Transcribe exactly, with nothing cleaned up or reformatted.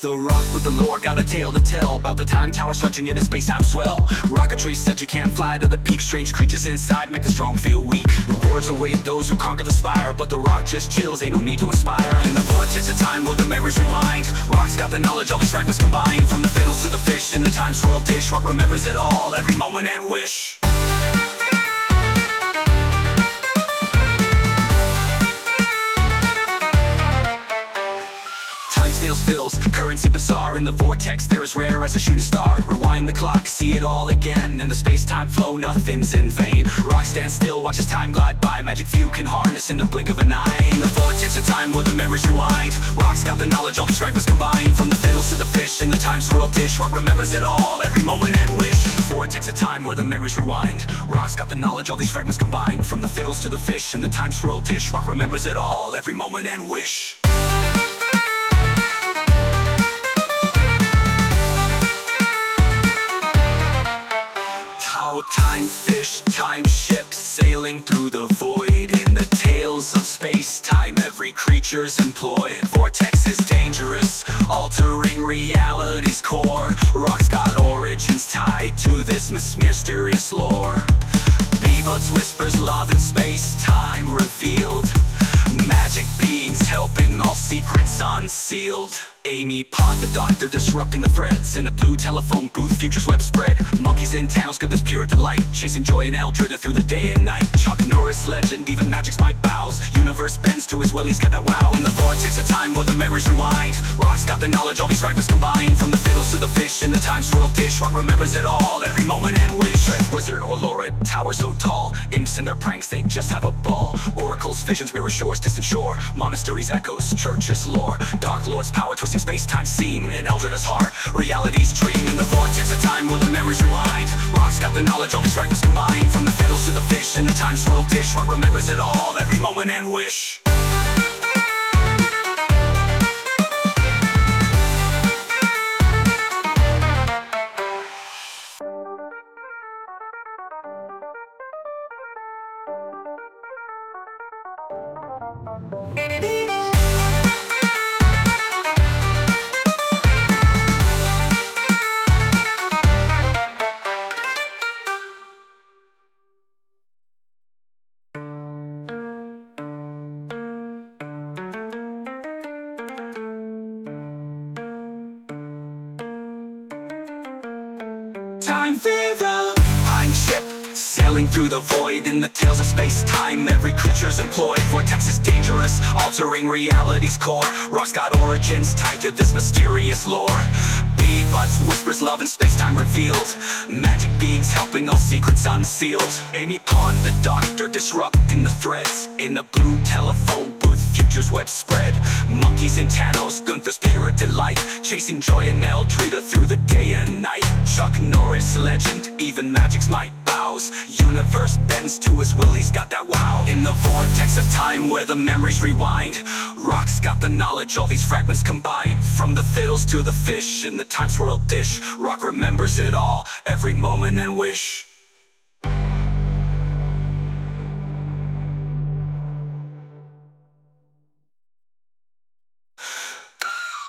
the rock with the lore, got a tale to tell about the time tower stretching in a space-time swell. Rocketry said you can't fly to the peak. Strange creatures inside make the strong feel weak. Rewards await those who conquer the spire, but the rock just chills, ain't no need to inspire. In the vortex of time will the memories rewind. Rock's got the knowledge, all these fragments combined. From the fiddles to the fish in the time swirl dish, rock remembers it all, every moment and wish. Snails fills, currency bizarre. In the vortex they're as rare as a shooting star. Rewind the clock, see it all again. In the space-time flow, nothing's in vain. Rock stands still, watches time glide by. Magic few can harness in the blink of an eye. In the vortex of time where the memories rewind. Rock's got the knowledge, all these fragments combined. From the fiddles to the fish in the time swirl dish, rock remembers it all, every moment and wish. The vortex of time where the memories rewind. Rock's got the knowledge, all these fragments combined. From the fiddles to the fish in the time swirl dish, rock remembers it all, every moment and wish. Time fish, time ships sailing through the void. In the tales of space-time, every creature's employed. Vortex is dangerous, altering reality's core. Rock's got origins tied to this mysterious lore. Beavuts whispers love in space-time revealed. Magic beings helping all secrets unsealed. Amy Pond, the doctor, disrupting the threads. In a blue telephone booth, futures web spread. Monkeys in towns give this pure delight. Chasing joy and Eldritch through the day and night. Chuck Norris legend, even magic's my bows. Universe bends to his will, he's got that wow. In the vortex of time where the memories rewind. Rock's got the knowledge, all these fragments combined. From the fiddles to the fish in the time swirl dish, rock remembers it all, every moment and wish. Wizard or Lord, tower so tall. Imps and their pranks, they just have a ball. Oracles, visions, mirror shores, distant shore. Monasteries, echoes, churches, lore. Dark lords, power twisting space-time scene. In Eldritch's heart, reality's dream. In the vortex of time where the memories rewind. Rock's got the knowledge, all these fragments combined. From the fiddles to the fish in the time swirl dish, rock remembers it all, every moment and wish. Time fever, time ship sailing through the void. In the tales of space-time, every creature's employed. Vortex is dangerous, altering reality's core. Rock's got origins tied to this mysterious lore. Beavuts whispers love in space-time revealed. Magic beings helping all secrets unsealed. Amy Pond, the doctor, disrupting the threads. In the blue telephone booth, futures web spread. Monkeys in Tanos, Gunther's pure delight. Chasing joy and Eldritch through the day and night. Chuck Norris legend, even magic's might bows. Universe bends to his will, he's got that wow. In the vortex of time where the memories rewind. Rock's got the knowledge, all these fragments combined. From the fiddles to the fish in the time swirl dish, rock remembers it all, every moment and wish.